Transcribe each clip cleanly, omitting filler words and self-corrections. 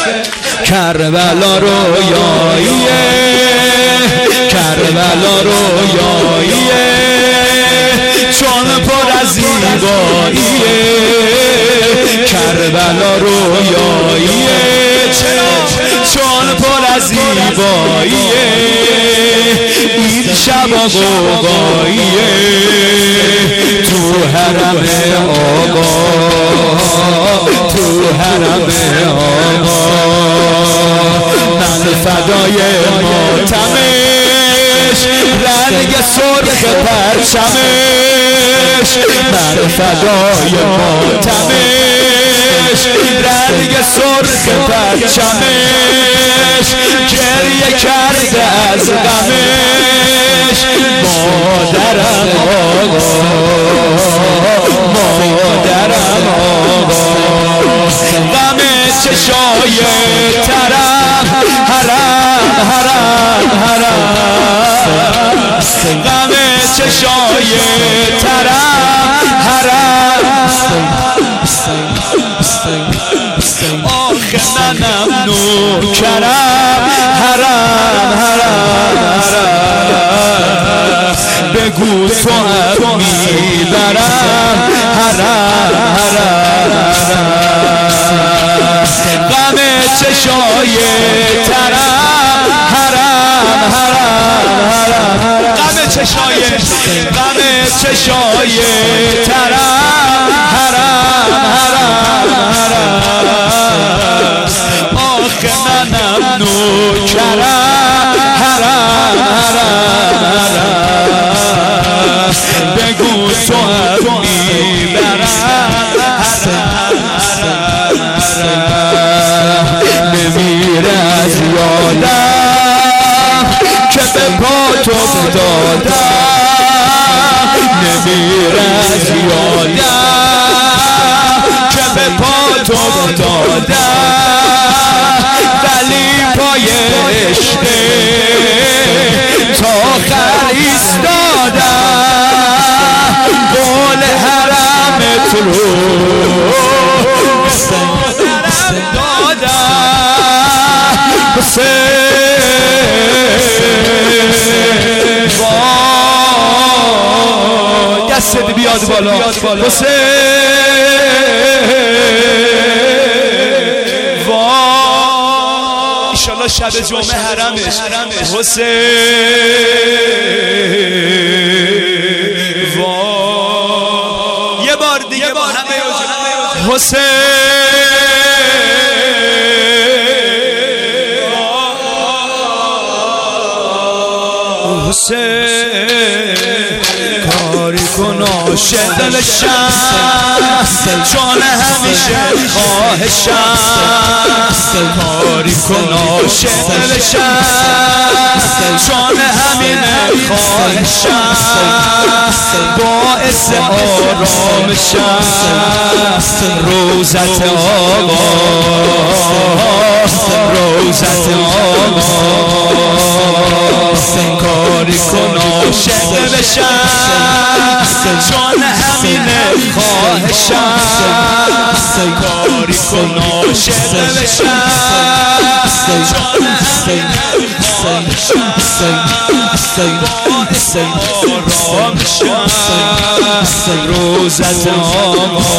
کربلا رویاییه، کربلا رویاییه، چون پر از زیباییه، کربلا رویاییه، چون پر از زیباییه، این شب غوغاییه، تو حرم آقا، تو حرم آقا، من فدای ماتمش، رنگ سرخ پرچمش، من فدای ماتمش، رنگ سرخ پرچمش، گریه کرده از غمش، مادرم آقا، مادرم آقا، غم چشای ترم، حرم حرم حرم، غم چشای ترم، حرم، آخه منم نوکرم، حرم حرم حرم، بگو تو هم میبرم، حرم حرم حرم، غم چشای ترم، حرم حرم حرم، غم چشای ترم، حرم حرم حرم، آخه منم نوکرم، حرم حرم حرم، بگو تو هم میبرم، حرم حرم حرم، نمیره از یادم که به پا تو افتادم، نمیره از یادم که به پا تو افتادم، ولی پای عشق تا آخر ایستادم، قول حرمت رو دادم، حسین وای، دستت بیاد بالا، حسین وای، ایشالله شب جمعه حرمش، حسین وای، یه بار دیگه با همه حسین کاری کن عاشق دلشم، جان همیشه خواهشم، کاری کن عاشق دلشم، جان همینه خواهشم، باعث آرامشم، روزت آقا، روزت آقا، کاری کن عاشق بشم، جان همینه خواهشم، کاری کن عاشق بشم، جان همینه خواهشم، باعث آرامشم، روزت آقا،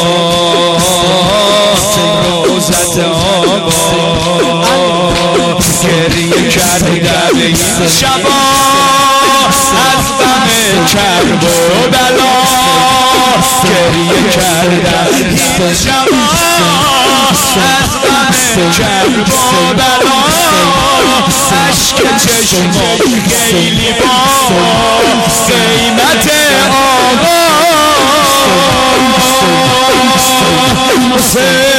روزت آقا، گریه کردم این شبا از غم کرب و بلا، گریه کردم این شبا از غم کرب و بلا، اشک چشمم خیلی با قیمت آقا،